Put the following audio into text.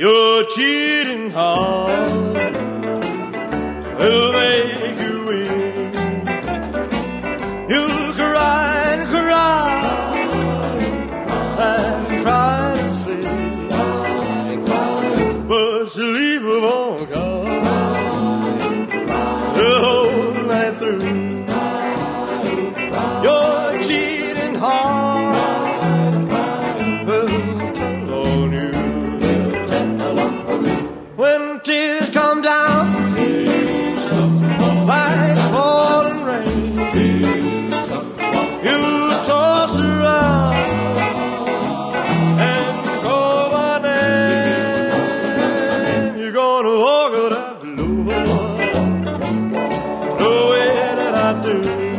Your cheating heart will make you weep. You'll cry and cry and cry to sleep, but sleep won't come the whole night through. Your cheating heart will tell on you. When tears come down like falling rain, you toss around and call my name. You're gonna walk out that blue the way that I do.